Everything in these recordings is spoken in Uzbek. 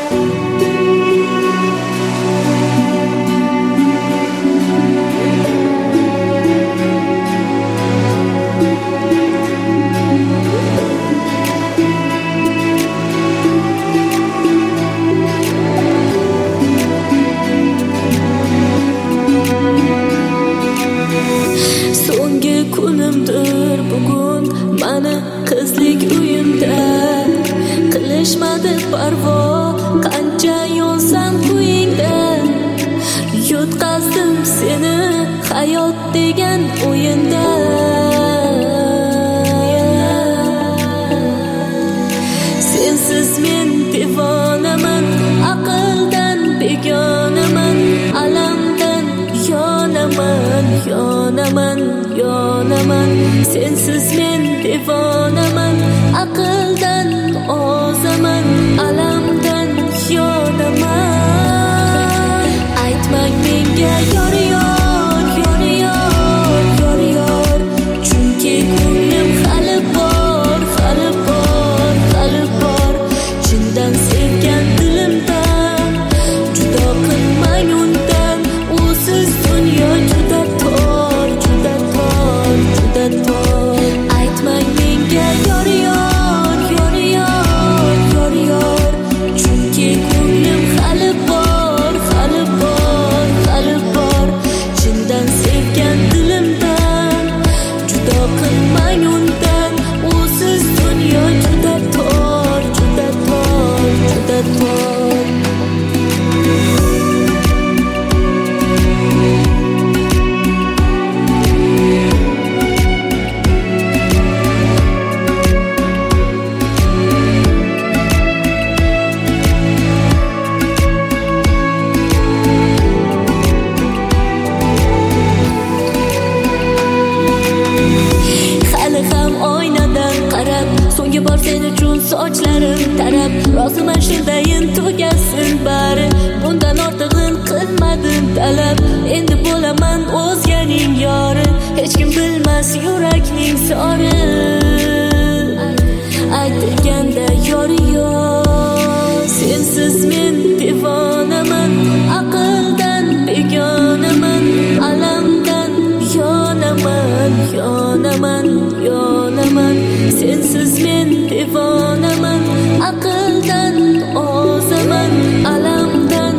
Kunimdir bugun mani qizlik uyimda, qilishmadi parvo qancha yonsam qo'yingda. Yutqazdim seni hayot degan o'yinda. Sensiz men devonaman, aqldan begonaman, alamdan yonaman, yonaman, yonaman. Sensiz men devonaman, aqldan ozaman, alamdan yonaman. Aytmang menga yor yor, yor yor, yor yor, chunki ko'nglim hali bor, hali bor, hali bor. Chindan sevgan dilimdan judo qilmang undan. Usiz dunyo juda tor, juda tor, juda tor. Aytmang menga yor yor, yor yor, yor yor, chunki ko'nglim hali bor, hali bor, hali bor. Chindan sevgan dilimdan judo qilmang undan. Usiz dunyo juda tor, juda tor, juda tor. Hali ham oynadan qarab, so'nggi bor sen uchun sochlarim tarab. Roziman shundayin tugasin bari, bundan ortig'in qilmadim talab. Endi bo'laman o'zganing yori, hech kim bilmas yurakning sori. Aytilganda yori yo'q, sensiz men devonaman, aqldan begonaman, alamdan yonaman, yonaman, yonaman. Sensiz men devonaman, aqldan ozaman, alamdan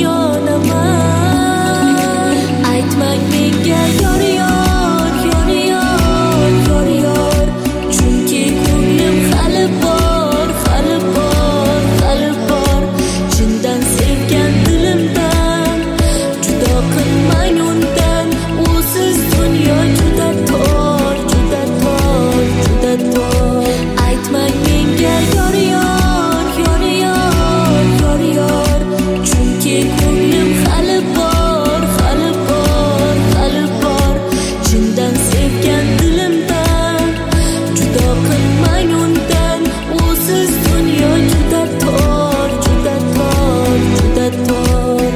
yonaman. Aytmang menga yor yor, yor yor, yor yor, chunki ko'nglim hali bor, hali bor, hali bor. Chindan sevgan dilimdan judo qilmang undan. Usiz dunyo juda tor, juda tor, juda tor. Aytmang menga yor yor, yor yor, yor yor, chunki ko'nglim hali bor, hali bor, hali bor. Chindan sevgan dilimdan judo qilmang undan. Usiz dunyo juda tor, juda tor, juda tor.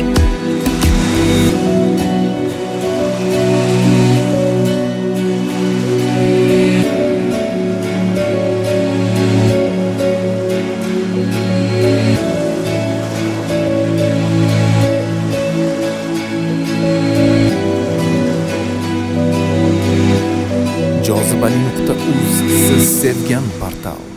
Jozibali.uz siz sevgan portal.